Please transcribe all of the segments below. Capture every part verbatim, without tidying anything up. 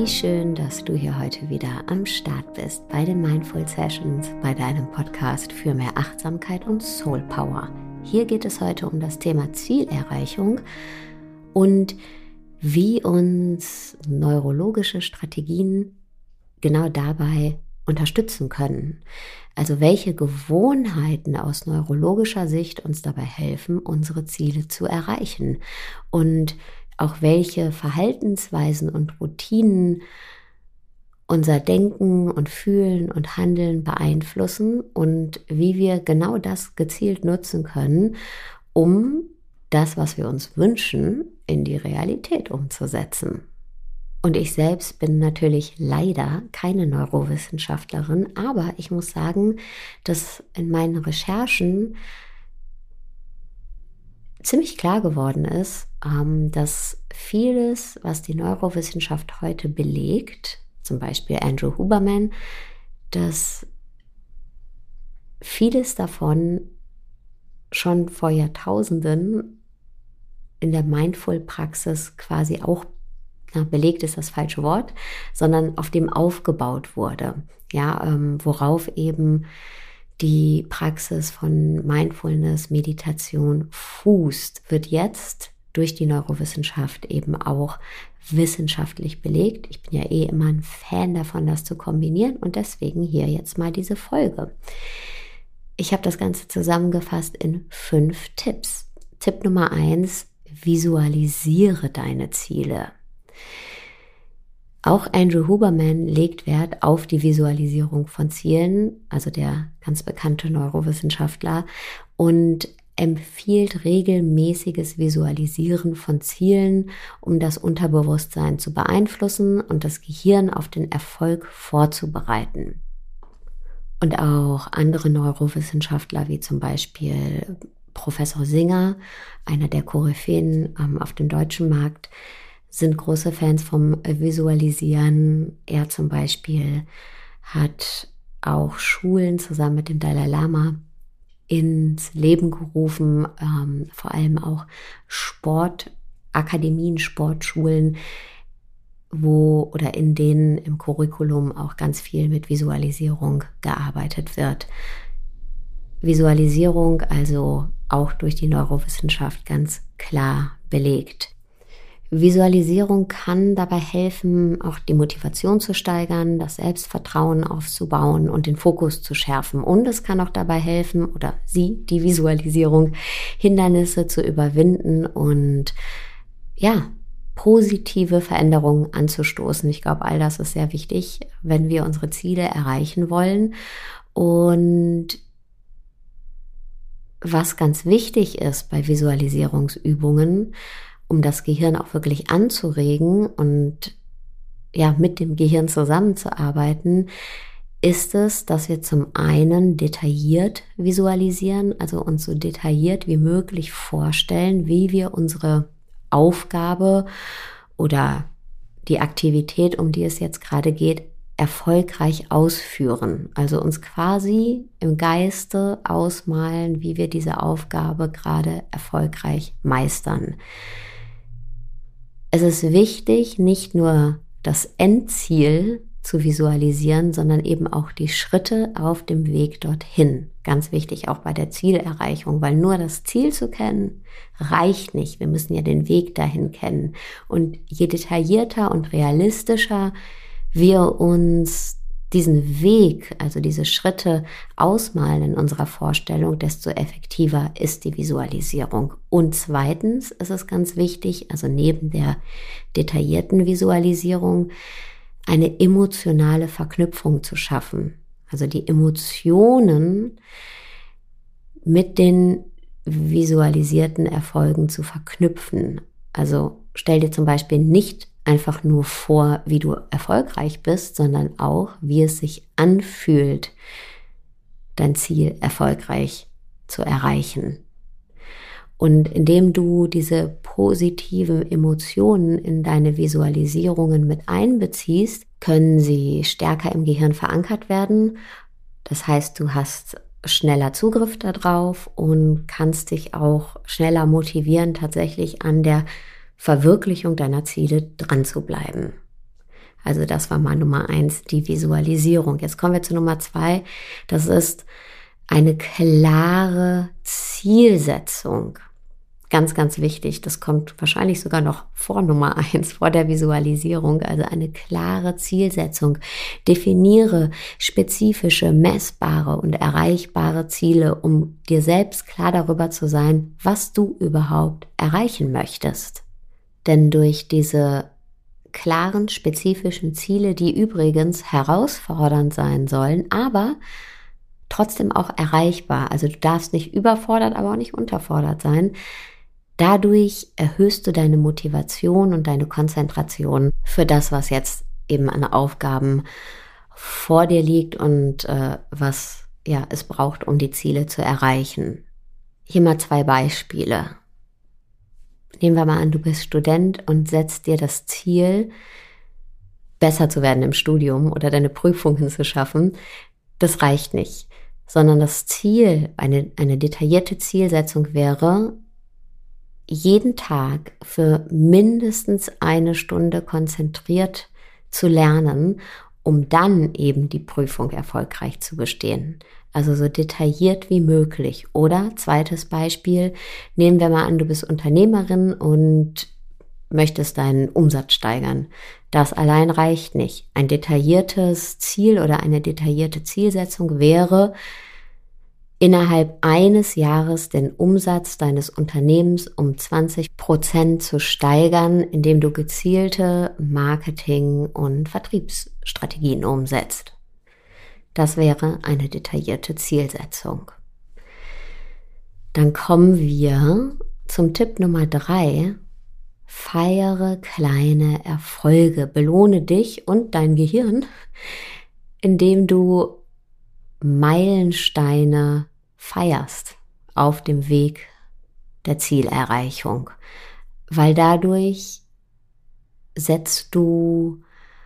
Wie schön, dass du hier heute wieder am Start bist bei den Mindful Sessions, bei deinem Podcast für mehr Achtsamkeit und Soul Power. Hier geht es heute um das Thema Zielerreichung und wie uns neurologische Strategien genau dabei unterstützen können. Also welche Gewohnheiten aus neurologischer Sicht uns dabei helfen, unsere Ziele zu erreichen und auch welche Verhaltensweisen und Routinen unser Denken und Fühlen und Handeln beeinflussen und wie wir genau das gezielt nutzen können, um das, was wir uns wünschen, in die Realität umzusetzen. Und ich selbst bin natürlich leider keine Neurowissenschaftlerin, aber ich muss sagen, dass in meinen Recherchen ziemlich klar geworden ist, dass vieles, was die Neurowissenschaft heute belegt, zum Beispiel Andrew Huberman, dass vieles davon schon vor Jahrtausenden in der Mindful-Praxis quasi auch, na, belegt ist das falsche Wort, sondern auf dem aufgebaut wurde, ja, ähm, worauf eben die Praxis von Mindfulness, Meditation fußt, wird jetzt durch die Neurowissenschaft eben auch wissenschaftlich belegt. Ich bin ja eh immer ein Fan davon, das zu kombinieren und deswegen hier jetzt mal diese Folge. Ich habe das Ganze zusammengefasst in fünf Tipps. Tipp Nummer eins, visualisiere deine Ziele. Auch Andrew Huberman legt Wert auf die Visualisierung von Zielen, also der ganz bekannte Neurowissenschaftler, und empfiehlt regelmäßiges Visualisieren von Zielen, um das Unterbewusstsein zu beeinflussen und das Gehirn auf den Erfolg vorzubereiten. Und auch andere Neurowissenschaftler, wie zum Beispiel Professor Singer, einer der Koryphäen ähm, auf dem deutschen Markt, sind große Fans vom Visualisieren. Er zum Beispiel hat auch Schulen zusammen mit dem Dalai Lama ins Leben gerufen, ähm, vor allem auch Sportakademien, Sportschulen, wo oder in denen im Curriculum auch ganz viel mit Visualisierung gearbeitet wird. Visualisierung also auch durch die Neurowissenschaft ganz klar belegt. Visualisierung kann dabei helfen, auch die Motivation zu steigern, das Selbstvertrauen aufzubauen und den Fokus zu schärfen. Und es kann auch dabei helfen, oder sie, die Visualisierung, Hindernisse zu überwinden und ja, positive Veränderungen anzustoßen. Ich glaube, all das ist sehr wichtig, wenn wir unsere Ziele erreichen wollen. Und was ganz wichtig ist bei Visualisierungsübungen, um das Gehirn auch wirklich anzuregen und ja, mit dem Gehirn zusammenzuarbeiten, ist es, dass wir zum einen detailliert visualisieren, also uns so detailliert wie möglich vorstellen, wie wir unsere Aufgabe oder die Aktivität, um die es jetzt gerade geht, erfolgreich ausführen. Also uns quasi im Geiste ausmalen, wie wir diese Aufgabe gerade erfolgreich meistern. Es ist wichtig, nicht nur das Endziel zu visualisieren, sondern eben auch die Schritte auf dem Weg dorthin. Ganz wichtig auch bei der Zielerreichung, weil nur das Ziel zu kennen, reicht nicht. Wir müssen ja den Weg dahin kennen. Und je detaillierter und realistischer wir uns diesen Weg, also diese Schritte ausmalen in unserer Vorstellung, desto effektiver ist die Visualisierung. Und zweitens ist es ganz wichtig, also neben der detaillierten Visualisierung, eine emotionale Verknüpfung zu schaffen. Also die Emotionen mit den visualisierten Erfolgen zu verknüpfen. Also stell dir zum Beispiel nicht einfach nur vor, wie du erfolgreich bist, sondern auch, wie es sich anfühlt, dein Ziel erfolgreich zu erreichen. Und indem du diese positiven Emotionen in deine Visualisierungen mit einbeziehst, können sie stärker im Gehirn verankert werden. Das heißt, du hast schneller Zugriff darauf und kannst dich auch schneller motivieren, tatsächlich an der Verwirklichung deiner Ziele dran zu bleiben. Also das war mal Nummer eins, die Visualisierung. Jetzt kommen wir zu Nummer zwei. Das ist eine klare Zielsetzung. Ganz, ganz wichtig. Das kommt wahrscheinlich sogar noch vor Nummer eins, vor der Visualisierung. Also eine klare Zielsetzung. Definiere spezifische, messbare und erreichbare Ziele, um dir selbst klar darüber zu sein, was du überhaupt erreichen möchtest. Denn durch diese klaren, spezifischen Ziele, die übrigens herausfordernd sein sollen, aber trotzdem auch erreichbar. Also du darfst nicht überfordert, aber auch nicht unterfordert sein. Dadurch erhöhst du deine Motivation und deine Konzentration für das, was jetzt eben an Aufgaben vor dir liegt und äh, was ja es braucht, um die Ziele zu erreichen. Hier mal zwei Beispiele. Nehmen wir mal an, du bist Student und setzt dir das Ziel, besser zu werden im Studium oder deine Prüfungen zu schaffen. Das reicht nicht, sondern das Ziel, eine, eine detaillierte Zielsetzung wäre, jeden Tag für mindestens eine Stunde konzentriert zu lernen, um dann eben die Prüfung erfolgreich zu bestehen. Also so detailliert wie möglich. Oder zweites Beispiel, nehmen wir mal an, du bist Unternehmerin und möchtest deinen Umsatz steigern. Das allein reicht nicht. Ein detailliertes Ziel oder eine detaillierte Zielsetzung wäre, innerhalb eines Jahres den Umsatz deines Unternehmens um zwanzig Prozent zu steigern, indem du gezielte Marketing- und Vertriebsstrategien umsetzt. Das wäre eine detaillierte Zielsetzung. Dann kommen wir zum Tipp Nummer drei. Feiere kleine Erfolge. Belohne dich und dein Gehirn, indem du Meilensteine feierst auf dem Weg der Zielerreichung, weil dadurch setzt du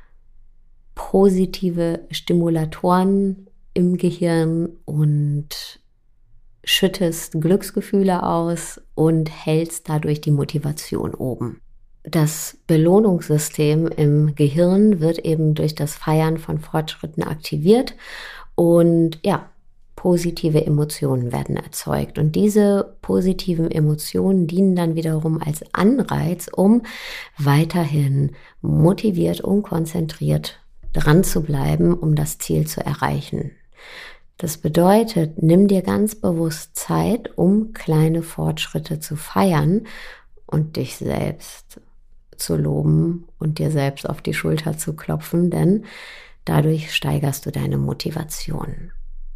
positive Stimulatoren im Gehirn und schüttest Glücksgefühle aus und hältst dadurch die Motivation oben. Das Belohnungssystem im Gehirn wird eben durch das Feiern von Fortschritten aktiviert. Und ja, positive Emotionen werden erzeugt. Und diese positiven Emotionen dienen dann wiederum als Anreiz, um weiterhin motiviert und konzentriert dran zu bleiben, um das Ziel zu erreichen. Das bedeutet, nimm dir ganz bewusst Zeit, um kleine Fortschritte zu feiern und dich selbst zu loben und dir selbst auf die Schulter zu klopfen, denn dadurch steigerst du deine Motivation.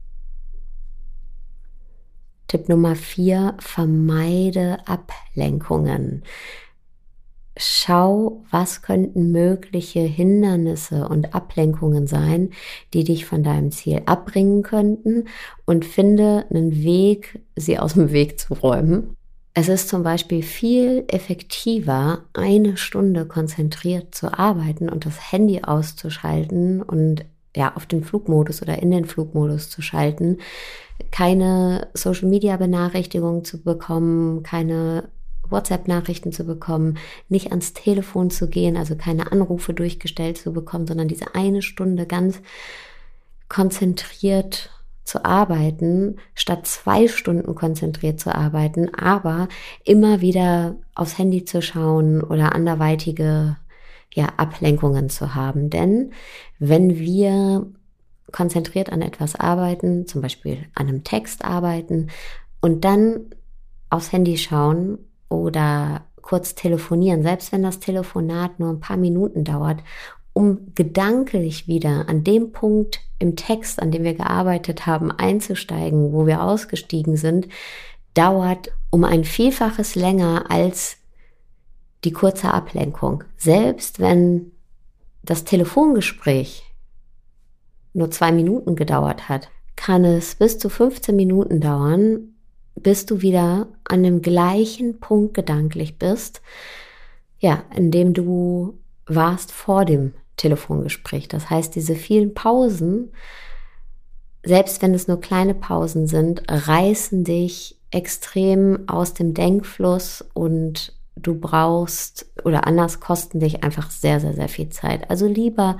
Tipp Nummer vier, vermeide Ablenkungen. Schau, was könnten mögliche Hindernisse und Ablenkungen sein, die dich von deinem Ziel abbringen könnten, und finde einen Weg, sie aus dem Weg zu räumen. Es ist zum Beispiel viel effektiver, eine Stunde konzentriert zu arbeiten und das Handy auszuschalten und ja auf den Flugmodus oder in den Flugmodus zu schalten, keine Social-Media-Benachrichtigungen zu bekommen, keine WhatsApp-Nachrichten zu bekommen, nicht ans Telefon zu gehen, also keine Anrufe durchgestellt zu bekommen, sondern diese eine Stunde ganz konzentriert zu arbeiten, statt zwei Stunden konzentriert zu arbeiten, aber immer wieder aufs Handy zu schauen oder anderweitige ja, Ablenkungen zu haben. Denn wenn wir konzentriert an etwas arbeiten, zum Beispiel an einem Text arbeiten und dann aufs Handy schauen oder kurz telefonieren, selbst wenn das Telefonat nur ein paar Minuten dauert, um gedanklich wieder an dem Punkt im Text, an dem wir gearbeitet haben, einzusteigen, wo wir ausgestiegen sind, dauert um ein Vielfaches länger als die kurze Ablenkung. Selbst wenn das Telefongespräch nur zwei Minuten gedauert hat, kann es bis zu fünfzehn Minuten dauern, bis du wieder an dem gleichen Punkt gedanklich bist, ja, in dem du warst vor dem Telefongespräch. Das heißt, diese vielen Pausen, selbst wenn es nur kleine Pausen sind, reißen dich extrem aus dem Denkfluss und du brauchst oder anders kosten dich einfach sehr, sehr, sehr viel Zeit. Also lieber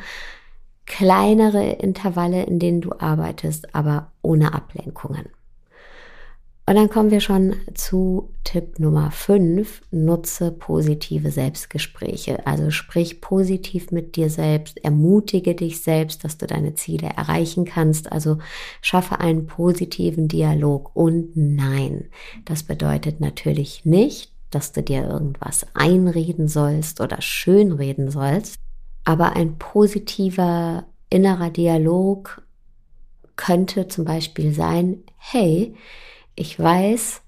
kleinere Intervalle, in denen du arbeitest, aber ohne Ablenkungen. Und dann kommen wir schon zu Tipp Nummer fünf. Nutze positive Selbstgespräche. Also sprich positiv mit dir selbst, ermutige dich selbst, dass du deine Ziele erreichen kannst. Also schaffe einen positiven Dialog. Und nein, das bedeutet natürlich nicht, dass du dir irgendwas einreden sollst oder schönreden sollst. Aber ein positiver innerer Dialog könnte zum Beispiel sein, hey, ich weiß,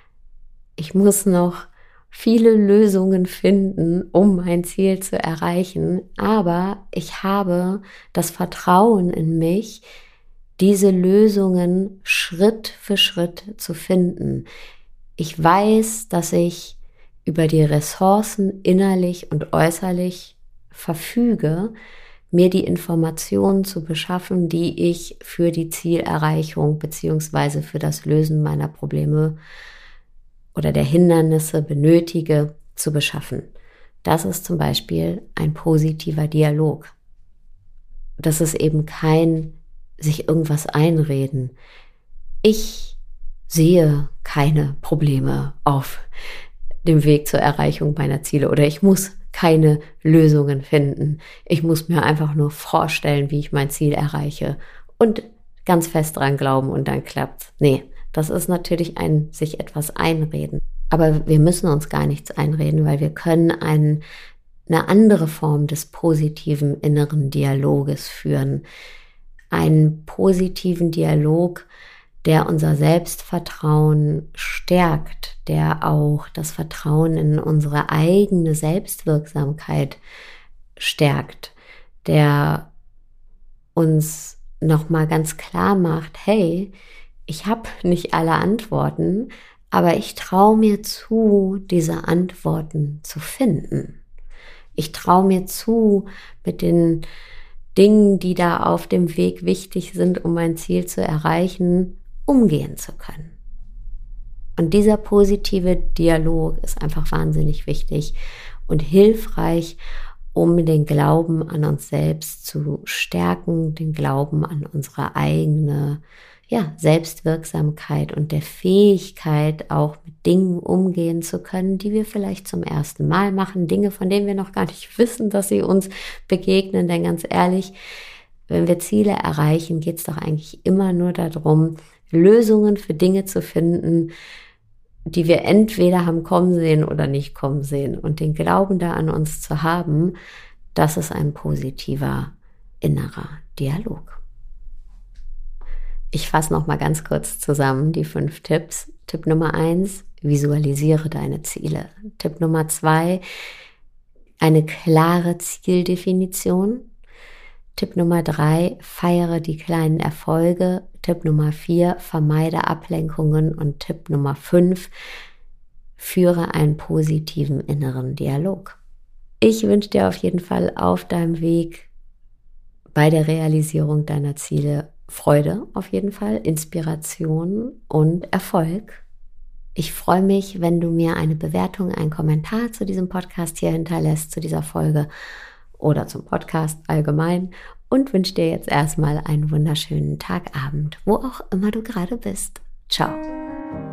ich muss noch viele Lösungen finden, um mein Ziel zu erreichen, aber ich habe das Vertrauen in mich, diese Lösungen Schritt für Schritt zu finden. Ich weiß, dass ich über die Ressourcen innerlich und äußerlich verfüge, mir die Informationen zu beschaffen, die ich für die Zielerreichung beziehungsweise für das Lösen meiner Probleme oder der Hindernisse benötige, zu beschaffen. Das ist zum Beispiel ein positiver Dialog. Das ist eben kein sich irgendwas einreden. Ich sehe keine Probleme auf dem Weg zur Erreichung meiner Ziele oder ich muss keine Lösungen finden. Ich muss mir einfach nur vorstellen, wie ich mein Ziel erreiche und ganz fest dran glauben und dann klappt's. Nee, das ist natürlich ein sich etwas einreden. Aber wir müssen uns gar nichts einreden, weil wir können einen, eine andere Form des positiven inneren Dialoges führen. Einen positiven Dialog, der unser Selbstvertrauen stärkt, der auch das Vertrauen in unsere eigene Selbstwirksamkeit stärkt, der uns nochmal ganz klar macht, hey, ich habe nicht alle Antworten, aber ich traue mir zu, diese Antworten zu finden. Ich traue mir zu, mit den Dingen, die da auf dem Weg wichtig sind, um mein Ziel zu erreichen, umgehen zu können. Und dieser positive Dialog ist einfach wahnsinnig wichtig und hilfreich, um den Glauben an uns selbst zu stärken, den Glauben an unsere eigene ja, Selbstwirksamkeit und der Fähigkeit, auch mit Dingen umgehen zu können, die wir vielleicht zum ersten Mal machen, Dinge, von denen wir noch gar nicht wissen, dass sie uns begegnen. Denn ganz ehrlich, wenn wir Ziele erreichen, geht es doch eigentlich immer nur darum, Lösungen für Dinge zu finden, die wir entweder haben kommen sehen oder nicht kommen sehen. Und den Glauben da an uns zu haben, das ist ein positiver innerer Dialog. Ich fasse noch mal ganz kurz zusammen die fünf Tipps. Tipp Nummer eins, visualisiere deine Ziele. Tipp Nummer zwei, eine klare Zieldefinition. Tipp Nummer drei, feiere die kleinen Erfolge. Tipp Nummer vier, vermeide Ablenkungen. Und Tipp Nummer fünf, führe einen positiven inneren Dialog. Ich wünsche dir auf jeden Fall auf deinem Weg bei der Realisierung deiner Ziele Freude, auf jeden Fall, Inspiration und Erfolg. Ich freue mich, wenn du mir eine Bewertung, einen Kommentar zu diesem Podcast hier hinterlässt, zu dieser Folge oder zum Podcast allgemein und wünsche dir jetzt erstmal einen wunderschönen Tagabend, wo auch immer du gerade bist. Ciao.